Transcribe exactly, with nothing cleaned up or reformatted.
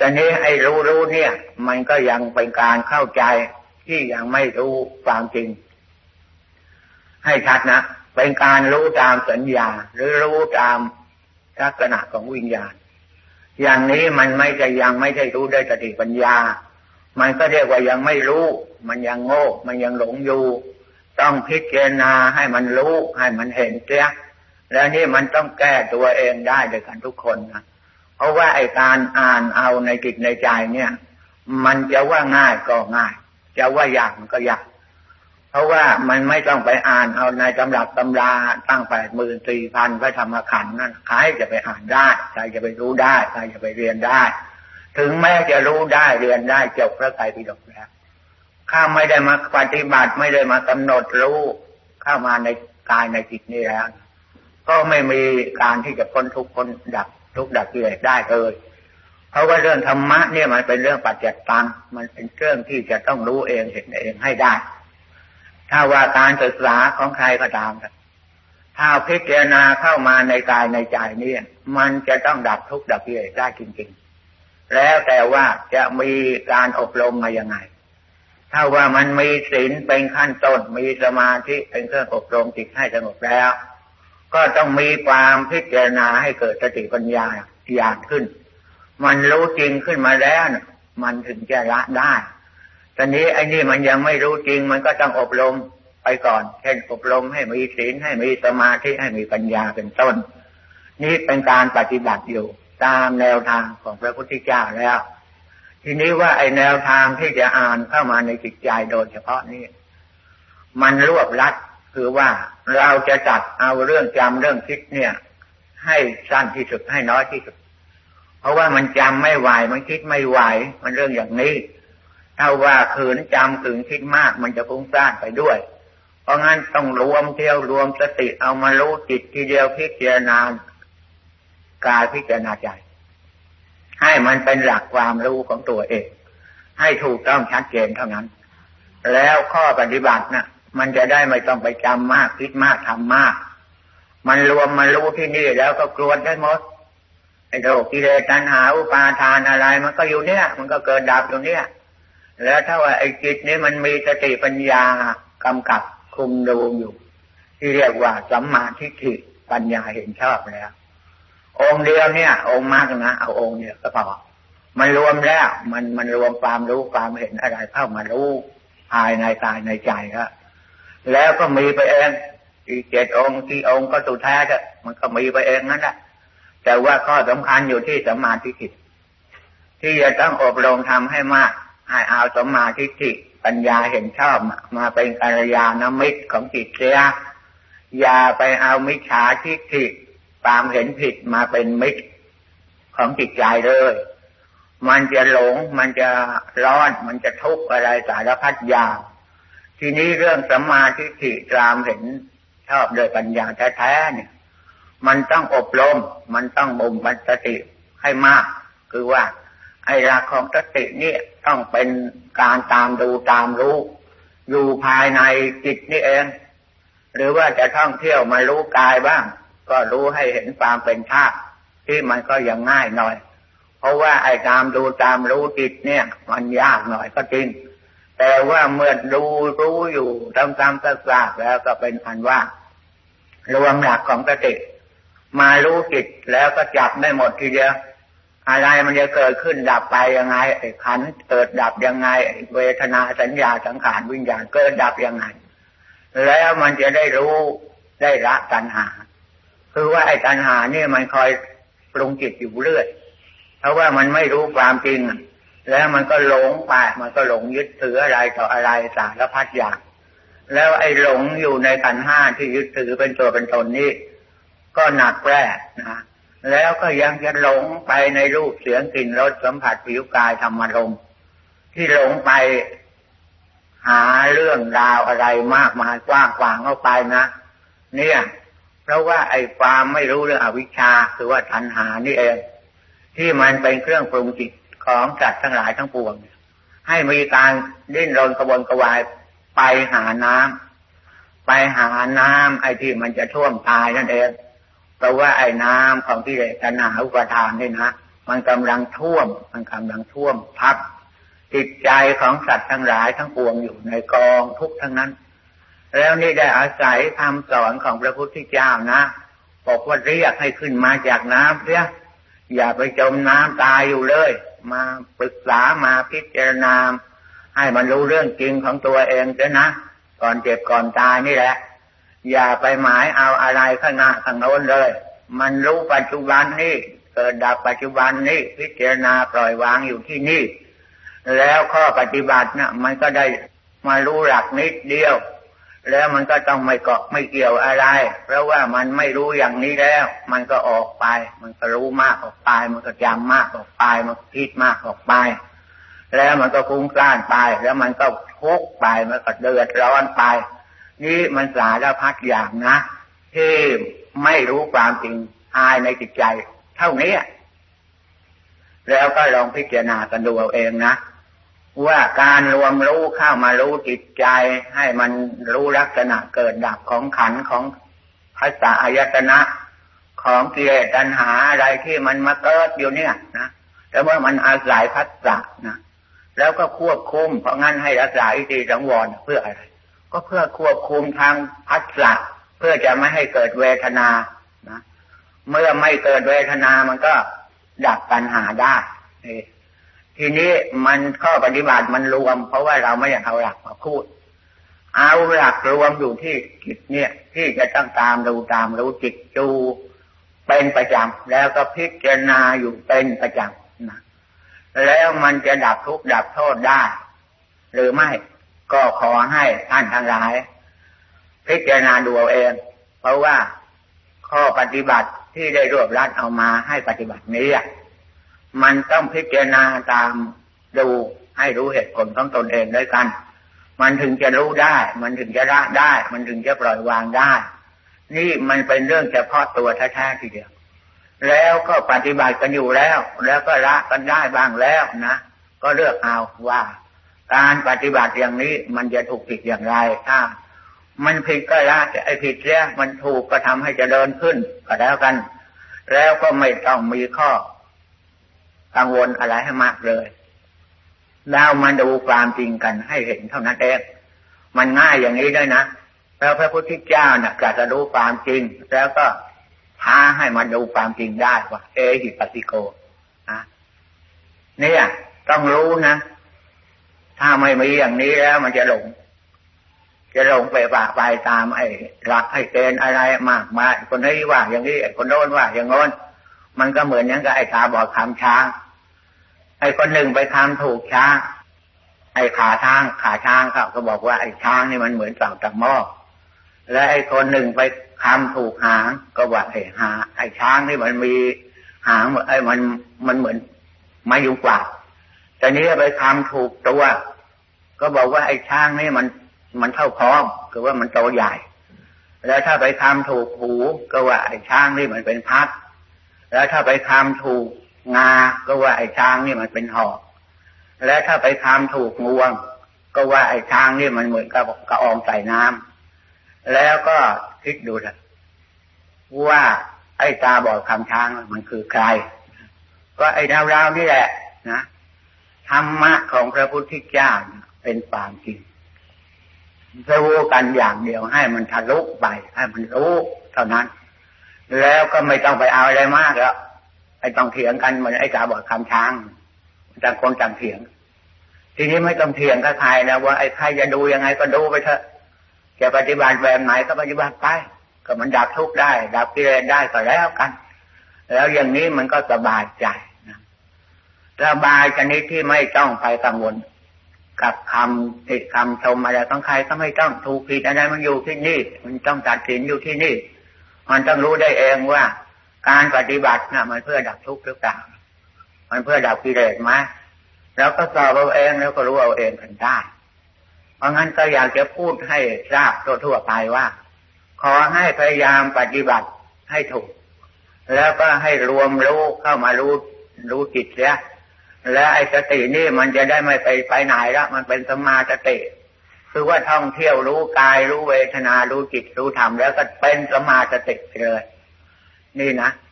แต่นี้ไอ้รู้รู้เนี่ยมันก็ยังเป็นการเข้าใจที่ยังไม่รู้ความจริงให้ชัดนะเป็นการรู้ตามสัญญาหรือรู้ตามลักษณะของวิญญาณอย่างนี้มันไม่จะยังไม่ใช่รู้ด้วยสติปัญญามันก็เรียกว่ายังไม่รู้มันยังโง่มันยังหลงอยู่ต้องพิจารณาให้มันรู้ให้มันเห็นเสียแล้วนี่มันต้องแก้ตัวเองได้ด้วยกันทุกคนนะเพราะว่าไอ้การอ่านเอาในจิตในใจเนี่ยมันจะว่าง่ายก็ง่ายจะว่ายากมันก็ยากเพราะว่ามันไม่ต้องไปอ่านเอาในตำรับตำราตั้งแปดหมื่นสี่พันพระธรรมขันธ์นั่นใครจะไปอ่านได้ใครจะไปรู้ได้ใครจะไปเรียนได้ถึงแม้จะรู้ได้เรียนได้จบพระไตรปิฎกแล้วข้าไม่ได้มาปฏิบัติไม่ได้มากำหนดรู้เข้ามาในกายในจิตนี่แล้วก็ไม่มีการที่จะพ้นทุกข์พ้นดับทุกข์ดับกิเลสได้เลยเพราะว่าเรื่องธรรมะเนี่ยมันเป็นเรื่องปัจจัยตังมันเป็นเรื่องที่จะต้องรู้เองเห็นเองให้ได้ถ้าว่าการศึกษาของใครก็ตามถ้าพิจารณาเข้ามาในกายในใจนี่มันจะต้องดับทุกข์ดับกิเลสได้จริงๆแล้วแต่ว่าจะมีการอบรมมายังไงถ้าว่ามันมีศีลเป็นขั้นต้นมีสมาธิเป็นเครื่องอบรมจิตให้สงบแล้วก็ต้องมีความพิจารณาให้เกิดสติปัญญาอย่างขึ้นมันรู้จริงขึ้นมาแล้วมันถึงจะละได้ตอนนี้ไอ้นี่มันยังไม่รู้จริงมันก็ต้องอบรมไปก่อนเช่นอบรมให้มีศีลให้มีสมาธิให้มีปัญญาเป็นต้นนี่เป็นการปฏิบัติอยู่ตามแนวทางของพระพุทธเจ้าแล้วทีนี้ว่าไอ้แนวทางที่จะอ่านเข้ามาในจิตใจโดยเฉพาะนี้มันรวบลัดคือว่าเราจะจัดเอาเรื่องจำเรื่องคิดเนี่ยให้สั้นที่สุดให้น้อยที่สุดเพราะว่ามันจำไม่ไหวมันคิดไม่ไหวมันเรื่องอย่างนี้ถ้าว่าขืนจำขืนคิดมากมันจะฟุ้งซ่านไปด้วยเพราะงั้นต้องรวมเที่ยวรวมสติเอามารู้จิตทีเดียวพิจารณากายพิจารณาใจให้มันเป็นหลักความรู้ของตัวเองให้ถูกต้องชัดเจนเท่านั้นแล้วข้อปฏิบัตินะมันจะได้ไม่ต้องไปจำมากคิดมากทำมากมันรวมมารู้ที่นี่แล้วก็กลวนได้หมดไอ้โรคกิเลสตัณหาอุปาทานอะไรมันก็อยู่เนี่ยมันก็เกิดดับอยู่เนี่ยแล้วถ้าว่าไอ้จิตนี้มันมีสติปัญญากำกับคุมดูอยู่ที่เรียกว่าสัมมาทิฏฐิปัญญาเห็นชอบแล้วองค์เดียวเนี่ยองค์มากนะเอาองค์เดียวก็พอมันรวมแล้วมันมันรวมความรู้ความเห็นอะไรเข้ามารู้ภายในกายในใจก็แล้วก็มีไปเองอีกเจ็ดองค์ที่องค์ก็สุดแท้ก็มันก็มีไปเองนั่นแหละแต่ว่าข้อสำคัญอยู่ที่สัมมาทิฏฐิที่จะต้องอบรมทำให้มากให้เอาสัมมาทิฏฐิปัญญาเห็นชอบมาเป็นกัลยาณมิตรของจิตเสียอย่าไปเอามิจฉาทิฏฐิความเห็นผิดมาเป็นมิตรของจิตใจเลยมันจะหลงมันจะร้อนมันจะทุกข์อะไรสารพัดอย่างทีนี้เรื่องสัมมาทิฏฐิความเห็นชอบโดยปัญญาแท้ๆเนี่ยมันต้องอบรมมันต้องบ่มสติให้มากคือว่าไอ้หลักของสตินี่ต้องเป็นการตามดูตามรู้อยู่ภายในจิตนี่เองหรือว่าจะท่องเที่ยวมารู้กายบ้างก็รู้ให้เห็นความเป็นธาตุที่มันก็ยังง่ายหน่อยเพราะว่าไอ้ตามดูตามรู้จิตเนี่ยมันยากหน่อยก็จริงแต่ว่าเมื่อดูรู้อยู่ตามตามสักๆแล้วก็เป็นอันว่ารวมหลักของสติมารู้จิตแล้วก็จับได้หมดทีเดียวอะไรมันจะเกิดขึ้นดับไปยังไงไอ้ขันธ์เกิดดับยังไงเวทนาสัญญาสังขารวิญญาณเกิดดับยังไงแล้วมันจะได้รู้ได้ละตัณหาคือว่าไอ้ตัณหานี่มันคอยปรุงจิตอยู่เรื่อยเพราะว่ามันไม่รู้ความจริงแล้วมันก็หลงไปมันก็หลงยึดถืออะไรต่ออะไรสารพัดอย่างแล้วไอ้หลงอยู่ในขันธ์ห้าที่ยึดถือเป็นตัวเป็นตนนี่ก็หนักแร่นะแล้วก็ยังจะหลงไปในรูปเสียงกลิ่นรสสัมผัสผิวกายธรรมารมณ์ที่หลงไปหาเรื่องราวอะไรมากมายกว้างขวางเข้าไปนะเนี่ยเพราะว่าไอ้ความไม่รู้เรื่องอวิชชาคือว่าตัณหานี่เองที่มันเป็นเครื่องปรุงจิตของสัตว์ทั้งหลายทั้งปวงให้มีการดิ้นรนกระวนกระวายไปหาน้ำไปหาน้ำไอ้ที่มันจะท่วมตายนั่นเองเพราะว่าไอ้น้ำของกิเลสตัณหาอุปาทานนี่นะมันกำลังท่วมมันกำลังท่วมทับจิตใจของสัตว์ทั้งหลายทั้งปวงอยู่ในกองทุกข์ทั้งนั้นแล้วนี่ได้อาศัยคำสอนของพระพุทธเจ้านะบอกว่าเรียกให้ขึ้นมาจากน้ำเสียอย่าไปจมน้ำตายอยู่เลยมาปรึกษามาพิจารณาให้มันรู้เรื่องจริงของตัวเองเสียนะก่อนเจ็บก่อนตายนี่แหละอย่าไปหมายเอาอะไรข้างหน้าข้างโน้นเลยมันรู้ปัจจุบันนี่เกิดดับปัจจุบันนี่พิจารณาปล่อยวางอยู่ที่นี่แล้วข้อปฏิบัตินะมันก็ได้มารู้หลักนิดเดียวแล้วมันก็ต้องไม่เกาะไม่เกี่ยวอะไรเพราะว่ามันไม่รู้อย่างนี้แล้วมันก็ออกไปมันก็รู้มากออกไปมันก็จำมากออกไปมันคิดมากออกไปแล้วมันก็ฟุ้งซ่านไปแล้วมันก็ทุกข์ไปมันก็เดือดร้อนไปนี่มันสารพัดอย่างนะที่ไม่รู้ความจริงภายในจิตใจเท่านี้แล้วก็ลองพิจารณากันดูเอาเองนะว่าการรวมรู้เข้ามารู้จิตใจให้มันรู้ลักษณะเกิดดับของขันธ์ของภัสสะอายตนะของกิเลสตัณหาอะไรที่มันมาเกิดอยู่เนี่ยนะแต่ว่ามันอาศัยภัสสะนะแล้วก็ควบคุมเพราะงั้นให้รักษาอินทรีย์สังวรเพื่ออะไรก็เพื่อควบคุมทางภัสสะเพื่อจะไม่ให้เกิดเวทนานะเมื่อไม่เกิดเวทนามันก็ดับปัญหาได้ทีนี้มันข้อปฏิบัติมันรวมเพราะว่าเราไม่อยากเอาหลักมาพูดเอาหลักรวมอยู่ที่จิตเนี่ยที่จะต้องตามดูตามรู้จิตดูเป็นประจำแล้วก็พิจารณาอยู่เป็นประจำนะแล้วมันจะดับทุกข์ดับโทษได้หรือไม่ก็ขอให้ท่านทั้งหลายพิจารณาดูเอาเองเพราะว่าข้อปฏิบัติที่ได้รวบรัดเอามาให้ปฏิบัตินี้มันต้องพิจารณาตามดูให้รู้เหตุผลของตนเองด้วยกันมันถึงจะรู้ได้มันถึงจะละได้มันถึงจะปล่อยวางได้นี่มันเป็นเรื่องเฉพาะตัวแท้ๆทีเดียวแล้วก็ปฏิบัติกันอยู่แล้วแล้วก็ละกันได้บ้างแล้วนะก็เลือกเอาว่าการปฏิบัติอย่างนี้มันจะถูกผิดอย่างไรถ้ามันผิดก็ละไอ้ผิดเสียมันถูกก็ทำให้เจริญขึ้นก็แล้วกันแล้วก็ไม่ต้องมีข้อกังวลอะไรให้มากเลยแล้วมาดูความจริงกันให้เห็นเท่านั้นเองมันง่ายอย่างนี้ด้วยนะแล้วพระพุทธเจ้าน่ะตรัสรู้ความจริงแล้วก็ท้าให้มาดูความจริงได้ว่าเอหิปัสสิโกนะเนี่ยต้องรู้นะถ้าไม่มีอย่างนี้แล้วมันจะหลงจะหลงไปป่าไปตามไอ้หลักไอ้เกณฑ์อะไรมากมายคนนี้ว่าอย่างนี้ไอ้คนโน้นว่าอย่างโน้นมันก็เหมือนอย่างกับไอ้ตาบอดคำช้างไอ้คนหนึ่งไปทำถูกช้างไอ้ขาช้างขาช้างเขาก็บอกว่าไอ้ช้างนี่มันเหมือนเต่าตะหม้อและไอ้คนหนึ่งไปทำถูกหางก็ว่าไอ้หาไอ้ช้างนี่มันมีหางไอ้มันมันเหมือนไม้ยุงกว่าแต่นี้ไปทำถูกตัวก็บอกว่าไอ้ช้างนี่มันมันเท่าพร้อมคือว่ามันโตใหญ่แล้วถ้าไปทำถูกหูก็ว่าไอ้ช้างนี่มันเป็นพัดแล้วถ้าไปทำถูกงาก็ว่าไอ้ช้างนี่มันเป็นหอกและถ้าไปทำถูกงวงก็ว่าไอ้ช้างนี่มันเหมือนกับกระอองใส่น้ำแล้วก็คิดดูนะว่าไอ้ตาบอดคำช้างมันคือใครก็ไอ้ดาวๆนี่แหละนะธรรมะของพระพุทธเจ้าเป็นความจริงรู้กันอย่างเดียวให้มันทะลุไปให้มันรู้เท่านั้นแล้วก็ไม่ต้องไปเอาอะไรมากแล้วไอ้ต้องเถียงกันเหมือนไอ้ตาบอดคำช้างต่างคนต่างเถียงทีนี้ไม่ต้องเถียงกับใครนะว่าไอ้ใครจะดูยังไงก็ดูไปเถอะจะปฏิบัติแบบไหนก็ปฏิบัติไปก็มันดับทุกข์ได้ดับกิเลสได้ก็แล้วกันแล้วอย่างนี้มันก็สบายใจนะสบายชนิดที่ไม่ต้องไปกังวลกับคำติคำชมอะไรของใครก็ไม่ต้องถูกผิดอะไรมันอยู่ที่นี่มันต้องตัดสินอยู่ที่นี่มันต้องรู้ได้เองว่าการปฏิบัติน่ะมันเพื่อดับทุกข์หรือเปล่ามันเพื่อดับกิเลสไหมแล้วก็สอบเอาเองแล้วก็รู้เอาเองกันได้เพราะงั้นก็อยากจะพูดให้ทราบทั่วๆไปว่าขอให้พยายามปฏิบัติให้ถูกแล้วก็ให้รวมรู้เข้ามารู้รู้จิตเสียและไอ้สตินี่มันจะได้ไม่ไปไปไหนแล้วมันเป็นสัมมาสติคือว่าท่องเที่ยวรู้กายรู้เวทนารู้จิตรู้ธรรมแล้วก็เป็นสัมมาสติเลยนี่นะ